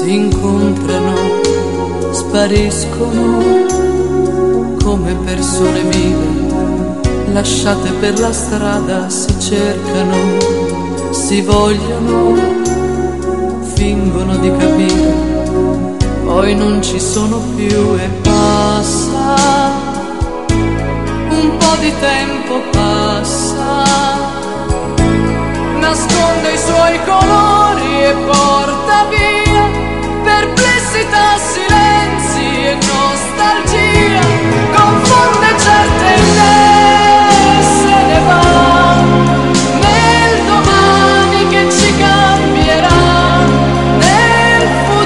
si incontrano, spariscono come persone vive, lasciate per la strada, si cercano, si vogliono, fingono di capire, poi non ci sono più e passa, un po' di tempo passa, nasconde i suoi colori e porta via perplessità, silenzi e nostalgia, confonde certe idee, se ne va nel domani che ci cambierà, nel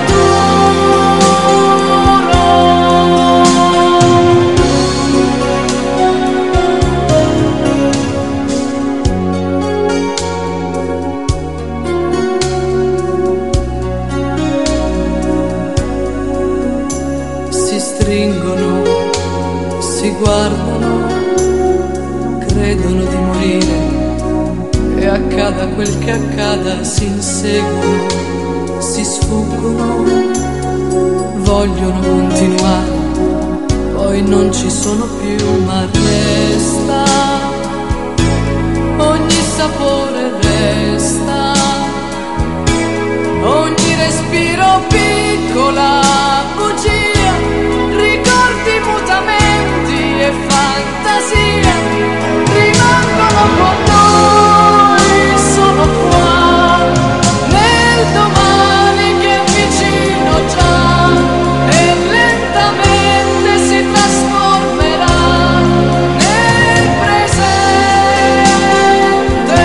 stringono, si guardano, credono di morire e accada quel che accada, si inseguono, si sfuggono, vogliono continuare, poi non ci sono più, ma resta, ogni sapore resta, ogni respiro piccola bugia, ricordi, mutamenti e fantasia, rimangono con noi, sono qua, nel domani che è vicino già, e lentamente si trasformerà nel presente.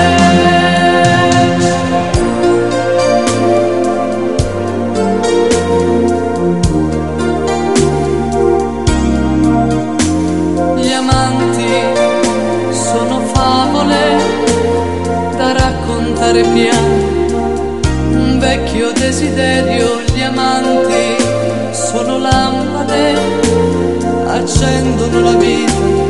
Gli amanti sono favole da raccontare piano, un vecchio desiderio. Gli amanti sono lampade, accendono la vita